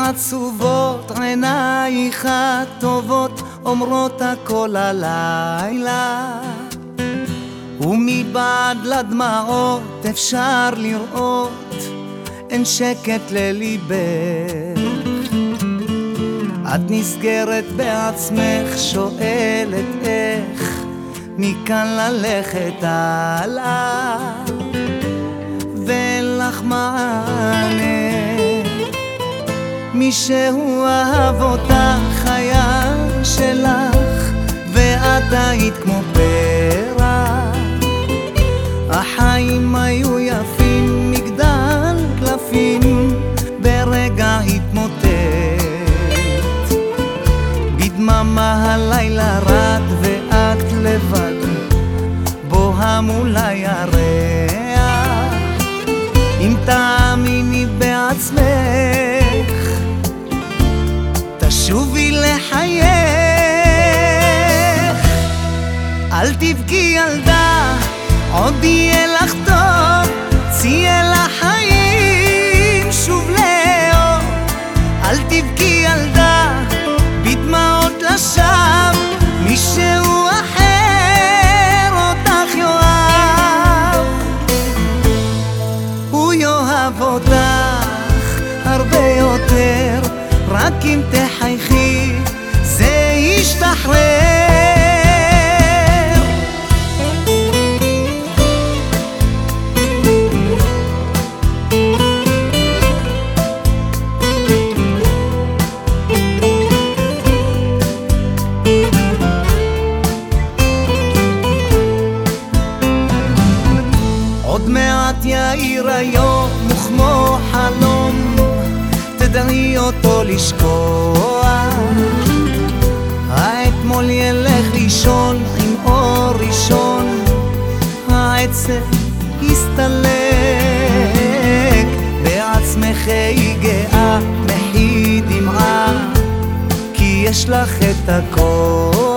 עצובות, עינייך הטובות אומרות הכל הלילה, ומבעד לדמעות אפשר לראות אין שקט לליבך. את נסגרת בעצמך, שואלת איך מכאן ללכת הלאה, ואין לך מענה. מישהו אהב אותך, היה שלך, ואת היית כמו פרח. החיים היו יפים, מגדל קלפים, ברגע התמוטט. בדממה הלילה רד, ואת לבד בוהה מול הירח. אם תאמיני בעצמך, תשובי לחייך. אל תבכי ילדה, עוד יהיה לך טוב, צאי לחיים שוב לאור. אל תבכי ילדה, בדמעות לשווא, מישהו אחר אותך יאהב. הוא יאהב אותך הרבה יותר, רק אם תחייכי זה ישתחרר. עוד מעט יאיר היום, וכמו חלום תדעי אותו לשכוח. האתמול ילך לישון עם אור ראשון, העצב יסתלק. בעצמך היא גאה, מחי דמעה, כי יש לך את הכל.